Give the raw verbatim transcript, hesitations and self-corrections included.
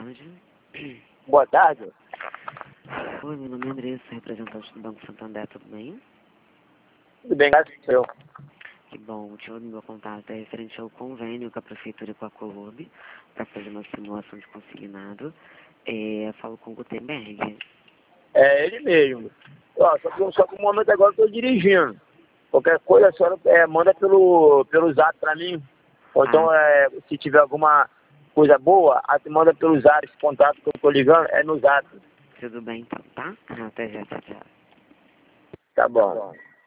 tarde. Boa tarde. Oi, meu nome é Andressa, representante do Banco Santander, tudo bem? Tudo bem, graças a Deus. Que bom, o motivo do meu contato é referente ao convênio com a Prefeitura e com a Colube para fazer uma simulação de consignado. É, eu falo com o Gutenberg. É ele mesmo. Ó, só, que, só que no momento agora eu estou dirigindo. Qualquer coisa a senhora é, manda pelo, pelo zap para mim. Ou então, Ah. é, se tiver alguma coisa boa, a manda pelo zap, esse contato que eu estou ligando é no zap. Tudo bem então, tá? Até já, tchau, tchau. Tá bom.